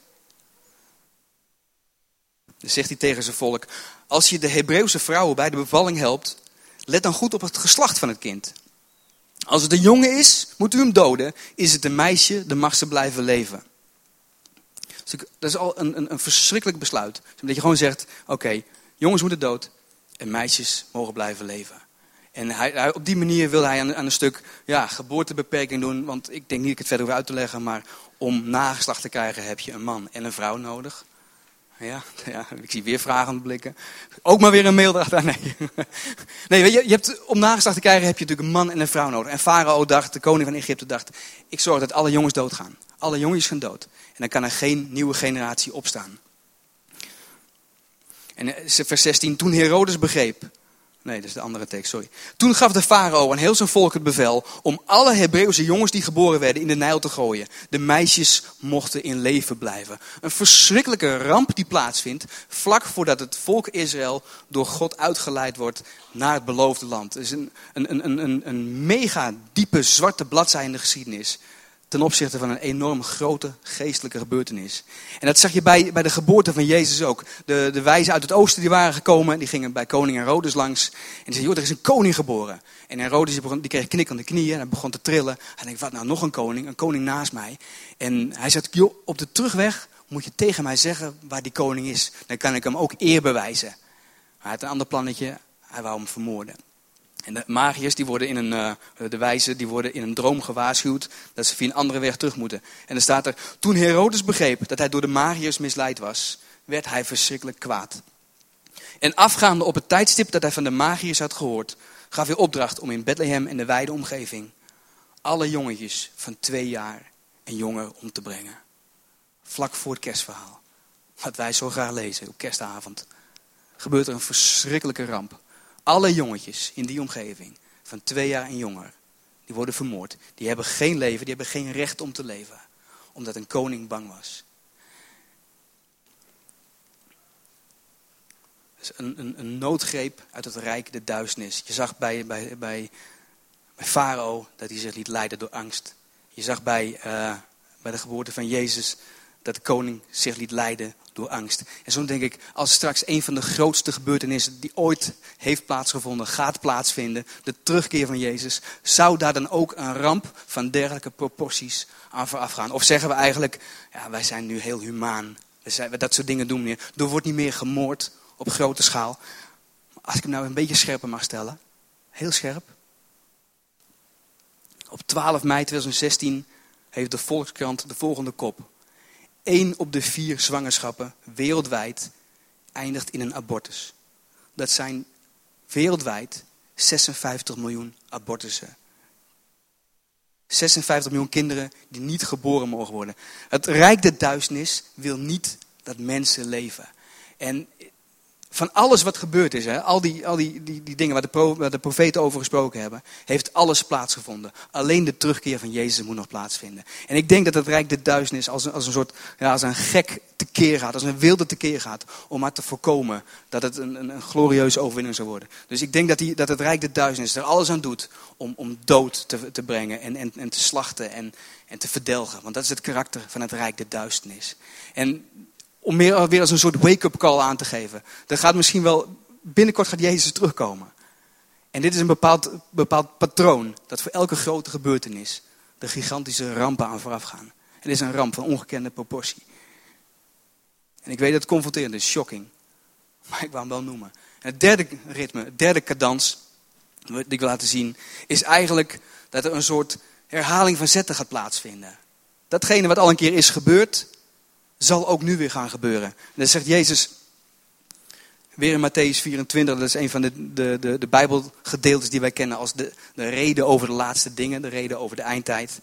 Dus zegt hij tegen zijn volk, als je de Hebreeuwse vrouwen bij de bevalling helpt, let dan goed op het geslacht van het kind. Als het een jongen is, moet u hem doden. Is het een meisje, dan mag ze blijven leven. Dus dat is al een verschrikkelijk besluit. Dus dat je gewoon zegt, oké, jongens moeten dood en meisjes mogen blijven leven. En op die manier wil hij aan een stuk geboortebeperking doen. Want ik denk niet dat ik het verder hoef uit te leggen. Maar om nageslacht te krijgen heb je een man en een vrouw nodig. Ja, ik zie weer vragende blikken. Ook maar weer een mail erachter. Nee, weet je, om nageslacht te krijgen heb je natuurlijk een man en een vrouw nodig. En Farao dacht, de koning van Egypte dacht, ik zorg dat alle jongens doodgaan. Alle jongens gaan dood. En dan kan er geen nieuwe generatie opstaan. En vers 16, toen Herodes begreep. Nee, dat is de andere tekst, sorry. Toen gaf de farao aan heel zijn volk het bevel om alle Hebreeuwse jongens die geboren werden in de Nijl te gooien. De meisjes mochten in leven blijven. Een verschrikkelijke ramp die plaatsvindt vlak voordat het volk Israël door God uitgeleid wordt naar het beloofde land. Het is een mega diepe zwarte bladzij in de geschiedenis. Ten opzichte van een enorm grote geestelijke gebeurtenis. En dat zag je bij de geboorte van Jezus ook. De wijzen uit het oosten die waren gekomen. Die gingen bij koning Herodes langs. En die zeiden, joh, er is een koning geboren. En Herodes die kreeg knik aan de knieën. En hij begon te trillen. Hij denkt, wat nou, nog een koning naast mij. En hij zegt, joh, op de terugweg moet je tegen mij zeggen waar die koning is. Dan kan ik hem ook eer bewijzen. Hij had een ander plannetje. Hij wou hem vermoorden. En de magiërs, de wijzen, die worden in een droom gewaarschuwd dat ze via een andere weg terug moeten. En dan staat er, toen Herodes begreep dat hij door de magiërs misleid was, werd hij verschrikkelijk kwaad. En afgaande op het tijdstip dat hij van de magiërs had gehoord, gaf hij opdracht om in Bethlehem en de wijde omgeving alle jongetjes van 2 jaar en jonger om te brengen. Vlak voor het kerstverhaal. Wat wij zo graag lezen op kerstavond. Gebeurt er een verschrikkelijke ramp. Alle jongetjes in die omgeving, van 2 jaar en jonger, die worden vermoord. Die hebben geen leven, die hebben geen recht om te leven. Omdat een koning bang was. een noodgreep uit het rijk der duisternis. Je zag bij Farao dat hij zich liet leiden door angst. Je zag bij de geboorte van Jezus dat de koning zich liet leiden door angst. En zo denk ik, als straks een van de grootste gebeurtenissen die ooit heeft plaatsgevonden, gaat plaatsvinden, de terugkeer van Jezus, zou daar dan ook een ramp van dergelijke proporties aan vooraf gaan? Of zeggen we eigenlijk, ja, wij zijn nu heel humaan. Dat soort dingen doen we niet. Er wordt niet meer gemoord op grote schaal. Maar als ik hem nou een beetje scherper mag stellen, heel scherp. Op 12 mei 2016 heeft de Volkskrant de volgende kop. 1 op de 4 zwangerschappen wereldwijd eindigt in een abortus. Dat zijn wereldwijd 56 miljoen abortussen. 56 miljoen kinderen die niet geboren mogen worden. Het rijk der duisternis wil niet dat mensen leven. En van alles wat gebeurd is, al die dingen waar de profeten over gesproken hebben, heeft alles plaatsgevonden. Alleen de terugkeer van Jezus moet nog plaatsvinden. En ik denk dat het rijk der duisternis als een soort, als een gek tekeer gaat, als een wilde tekeer gaat, om maar te voorkomen dat het een glorieuze overwinning zou worden. Dus ik denk dat het rijk der duisternis er alles aan doet om dood te brengen en te slachten en te verdelgen. Want dat is het karakter van het rijk der duisternis. En om weer als een soort wake-up call aan te geven. Binnenkort gaat Jezus terugkomen. En dit is een bepaald patroon dat voor elke grote gebeurtenis de gigantische rampen aan vooraf gaan. Het is een ramp van ongekende proportie. En ik weet dat het confronterend is, shocking. Maar ik wou hem wel noemen. En het derde ritme, het derde cadans, die ik wil laten zien, is eigenlijk dat er een soort herhaling van zetten gaat plaatsvinden. Datgene wat al een keer is gebeurd, zal ook nu weer gaan gebeuren. En dat zegt Jezus weer in Mattheüs 24. Dat is een van de Bijbelgedeeltes die wij kennen als de reden over de laatste dingen. De reden over de eindtijd.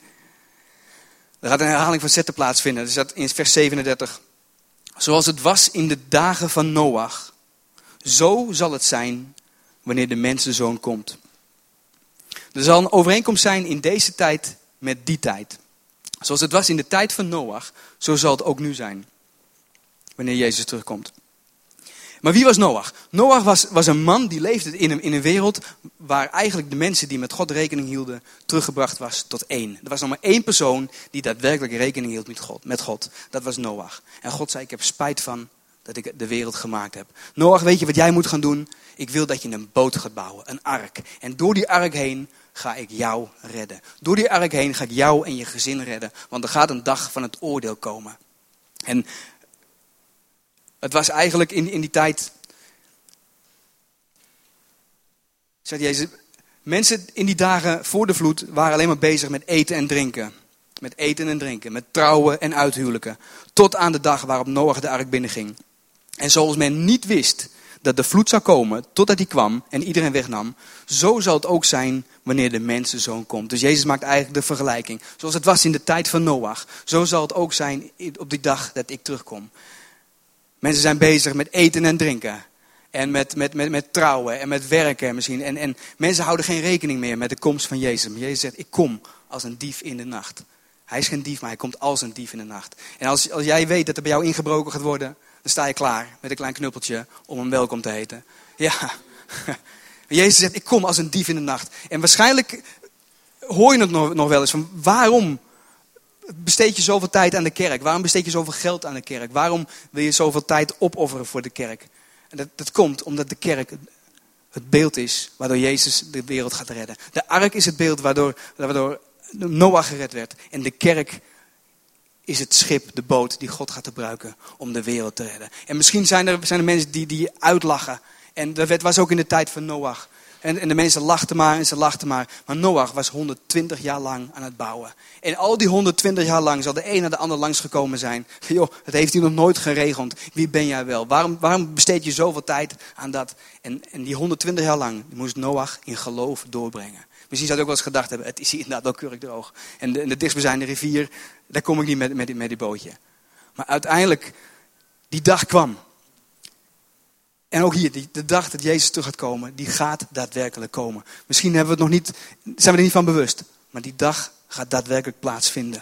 Er gaat een herhaling van zetten plaatsvinden. Dat staat in vers 37. Zoals het was in de dagen van Noach, zo zal het zijn wanneer de mensenzoon komt. Er zal een overeenkomst zijn in deze tijd met die tijd. Zoals het was in de tijd van Noach, zo zal het ook nu zijn. Wanneer Jezus terugkomt. Maar wie was Noach? Noach was een man die leefde in een wereld waar eigenlijk de mensen die met God rekening hielden teruggebracht was tot 1. Er was nog maar 1 persoon die daadwerkelijk rekening hield met God. Dat was Noach. En God zei, ik heb spijt van dat ik de wereld gemaakt heb. Noach, weet je wat jij moet gaan doen? Ik wil dat je een boot gaat bouwen, een ark. En door die ark heen ga ik jou redden. Door die ark heen ga ik jou en je gezin redden. Want er gaat een dag van het oordeel komen. En het was eigenlijk in die tijd, zegt Jezus, mensen in die dagen voor de vloed waren alleen maar bezig met eten en drinken. Met eten en drinken, met trouwen en uithuwelijken. Tot aan de dag waarop Noach de ark binnenging. En zoals men niet wist dat de vloed zou komen, totdat die kwam en iedereen wegnam, zo zal het ook zijn wanneer de mensenzoon komt. Dus Jezus maakt eigenlijk de vergelijking. Zoals het was in de tijd van Noach, zo zal het ook zijn op die dag dat ik terugkom. Mensen zijn bezig met eten en drinken. En met trouwen en met werken misschien. En mensen houden geen rekening meer met de komst van Jezus. Maar Jezus zegt, ik kom als een dief in de nacht. Hij is geen dief, maar hij komt als een dief in de nacht. En als jij weet dat er bij jou ingebroken gaat worden, dan sta je klaar met een klein knuppeltje om hem welkom te heten. Ja, Jezus zegt, ik kom als een dief in de nacht. En waarschijnlijk hoor je het nog wel eens van, waarom besteed je zoveel tijd aan de kerk? Waarom besteed je zoveel geld aan de kerk? Waarom wil je zoveel tijd opofferen voor de kerk? En dat komt omdat de kerk het beeld is waardoor Jezus de wereld gaat redden. De ark is het beeld waardoor Noach gered werd. En de kerk is het schip, de boot die God gaat gebruiken om de wereld te redden. En misschien zijn er mensen die uitlachen. En dat was ook in de tijd van Noach. En de mensen lachten maar en ze lachten maar. Maar Noach was 120 jaar lang aan het bouwen. En al die 120 jaar lang zal de een naar de ander langsgekomen zijn. Joh, dat heeft hij nog nooit geregeld. Wie ben jij wel? Waarom besteed je zoveel tijd aan dat? En die 120 jaar lang moest Noach in geloof doorbrengen. Misschien zou je ook wel eens gedacht hebben, het is hier inderdaad wel keurig droog. En de dichtstbijzijnde rivier, daar kom ik niet met die bootje. Maar uiteindelijk, die dag kwam. En ook hier, de dag dat Jezus terug gaat komen, die gaat daadwerkelijk komen. Misschien zijn we er niet van bewust. Maar die dag gaat daadwerkelijk plaatsvinden.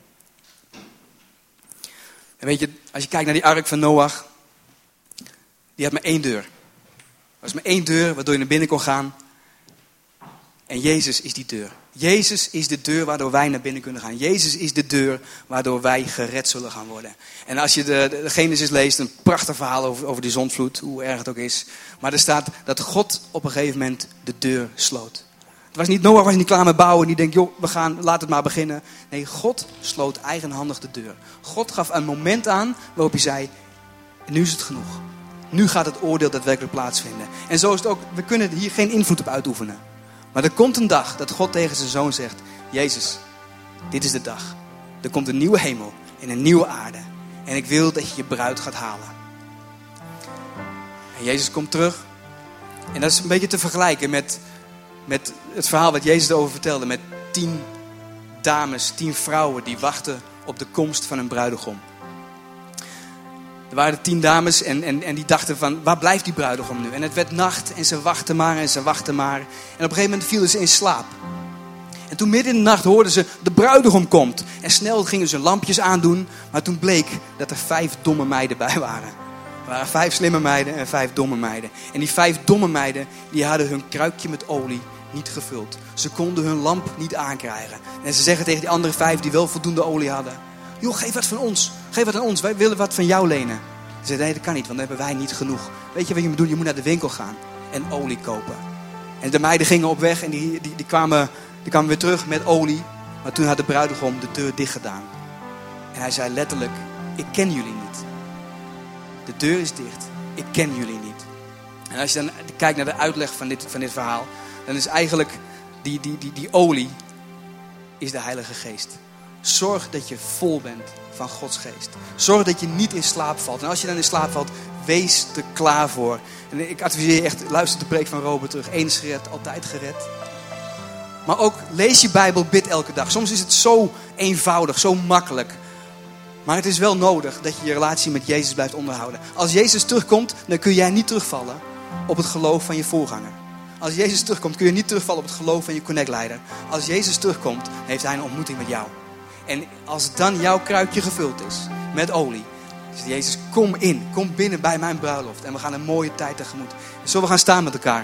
En weet je, als je kijkt naar die ark van Noach. die had maar één deur. Er was maar één deur waardoor je naar binnen kon gaan. En Jezus is die deur. Jezus is de deur waardoor wij naar binnen kunnen gaan. Jezus is de deur waardoor wij gered zullen gaan worden. En als je de Genesis leest, een prachtig verhaal over die zondvloed, hoe erg het ook is. Maar er staat dat God op een gegeven moment de deur sloot. Noach was niet klaar met bouwen en die denkt, joh, laat het maar beginnen. Nee, God sloot eigenhandig de deur. God gaf een moment aan waarop hij zei, nu is het genoeg. Nu gaat het oordeel daadwerkelijk plaatsvinden. En zo is het ook, we kunnen hier geen invloed op uitoefenen. Maar er komt een dag dat God tegen zijn zoon zegt, Jezus, dit is de dag. Er komt een nieuwe hemel en een nieuwe aarde. En ik wil dat je je bruid gaat halen. En Jezus komt terug. En dat is een beetje te vergelijken met het verhaal wat Jezus erover vertelde. Met 10 dames, 10 vrouwen die wachten op de komst van een bruidegom. Er waren 10 dames en die dachten van, waar blijft die bruidegom nu? En het werd nacht en ze wachten maar en ze wachten maar. En op een gegeven moment vielen ze in slaap. En toen midden in de nacht hoorden ze, de bruidegom komt. En snel gingen ze lampjes aandoen. Maar toen bleek dat er 5 domme meiden bij waren. Er waren 5 slimme meiden en 5 domme meiden. En die 5 domme meiden, die hadden hun kruikje met olie niet gevuld. Ze konden hun lamp niet aankrijgen. En ze zeggen tegen die andere 5 die wel voldoende olie hadden, joh, geef wat van ons. Geef wat aan ons. Wij willen wat van jou lenen. Ze zeiden, nee, dat kan niet, want dan hebben wij niet genoeg. Weet je wat je moet doen? Je moet naar de winkel gaan en olie kopen. En de meiden gingen op weg en die kwamen weer terug met olie. Maar toen had de bruidegom de deur dicht gedaan. En hij zei letterlijk, ik ken jullie niet. De deur is dicht. Ik ken jullie niet. En als je dan kijkt naar de uitleg van dit verhaal, dan is eigenlijk die olie is de Heilige Geest. Zorg dat je vol bent van Gods geest. Zorg dat je niet in slaap valt. En als je dan in slaap valt, wees er klaar voor. En ik adviseer je echt, luister de preek van Robert terug. Eens gered, altijd gered. Maar ook lees je Bijbel, bid elke dag. Soms is het zo eenvoudig, zo makkelijk. Maar het is wel nodig dat je je relatie met Jezus blijft onderhouden. Als Jezus terugkomt, dan kun jij niet terugvallen op het geloof van je voorganger. Als Jezus terugkomt, kun je niet terugvallen op het geloof van je connectleider. Als Jezus terugkomt, heeft hij een ontmoeting met jou. En als dan jouw kruikje gevuld is met olie, zegt Jezus, kom binnen bij mijn bruiloft. En we gaan een mooie tijd tegemoet. En zullen we gaan staan met elkaar?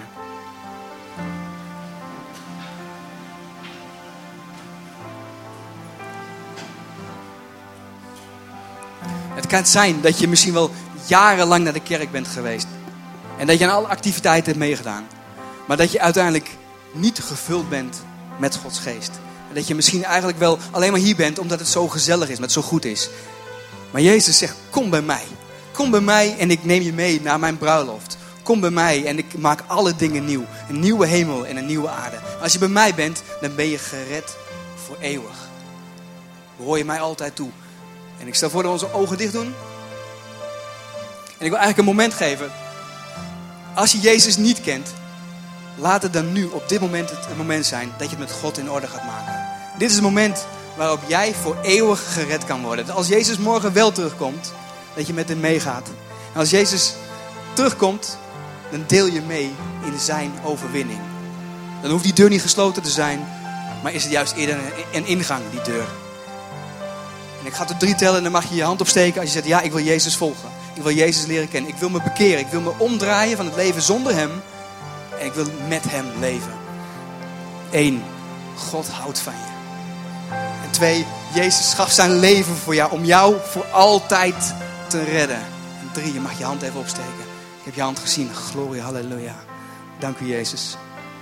Het kan zijn dat je misschien wel jarenlang naar de kerk bent geweest. En dat je aan alle activiteiten hebt meegedaan. Maar dat je uiteindelijk niet gevuld bent met Gods geest. En dat je misschien eigenlijk wel alleen maar hier bent omdat het zo gezellig is, omdat het zo goed is. Maar Jezus zegt, kom bij mij. Kom bij mij en ik neem je mee naar mijn bruiloft. Kom bij mij en ik maak alle dingen nieuw. Een nieuwe hemel en een nieuwe aarde. Als je bij mij bent, dan ben je gered voor eeuwig. Behoor je mij altijd toe. En ik stel voor dat we onze ogen dicht doen. En ik wil eigenlijk een moment geven. Als je Jezus niet kent, laat het dan nu op dit moment het moment zijn dat je het met God in orde gaat maken. Dit is het moment waarop jij voor eeuwig gered kan worden. Als Jezus morgen wel terugkomt, dat je met hem meegaat. En als Jezus terugkomt, dan deel je mee in zijn overwinning. Dan hoeft die deur niet gesloten te zijn, maar is het juist eerder een ingang, die deur. En ik ga tot 3 tellen en dan mag je je hand opsteken als je zegt, ja, ik wil Jezus volgen. Ik wil Jezus leren kennen. Ik wil me bekeren. Ik wil me omdraaien van het leven zonder hem. En ik wil met hem leven. 1. God houdt van je. En 2. Jezus gaf zijn leven voor jou. Om jou voor altijd te redden. En 3. Je mag je hand even opsteken. Ik heb je hand gezien. Gloria, halleluja. Dank u, Jezus.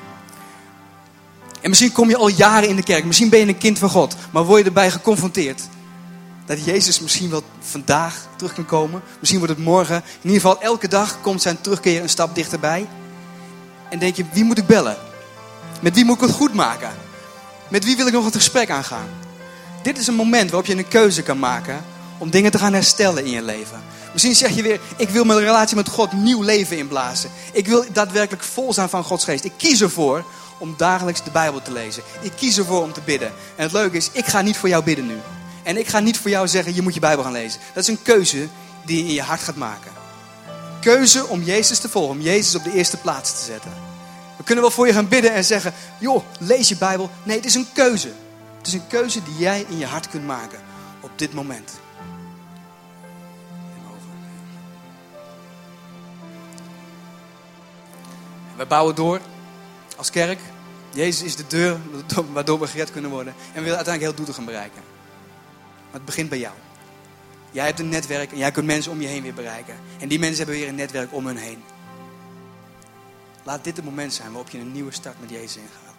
En misschien kom je al jaren in de kerk. Misschien ben je een kind van God. Maar word je erbij geconfronteerd dat Jezus misschien wel vandaag terug kan komen. Misschien wordt het morgen. In ieder geval elke dag komt zijn terugkeer een stap dichterbij. En denk je, wie moet ik bellen? Met wie moet ik het goed maken? Met wie wil ik nog het gesprek aangaan? Dit is een moment waarop je een keuze kan maken om dingen te gaan herstellen in je leven. Misschien zeg je weer, ik wil mijn relatie met God nieuw leven inblazen. Ik wil daadwerkelijk vol zijn van Gods geest. Ik kies ervoor om dagelijks de Bijbel te lezen. Ik kies ervoor om te bidden. En het leuke is, ik ga niet voor jou bidden nu. En ik ga niet voor jou zeggen, je moet je Bijbel gaan lezen. Dat is een keuze die je in je hart gaat maken. Keuze om Jezus te volgen, om Jezus op de eerste plaats te zetten. We kunnen wel voor je gaan bidden en zeggen, joh, lees je Bijbel. Nee, het is een keuze. Het is een keuze die jij in je hart kunt maken op dit moment. We bouwen door als kerk. Jezus is de deur waardoor we gered kunnen worden. En we willen uiteindelijk heel Doetinchem bereiken. Maar het begint bij jou. Jij hebt een netwerk en jij kunt mensen om je heen weer bereiken. En die mensen hebben weer een netwerk om hun heen. Laat dit het moment zijn waarop je een nieuwe start met Jezus ingaat.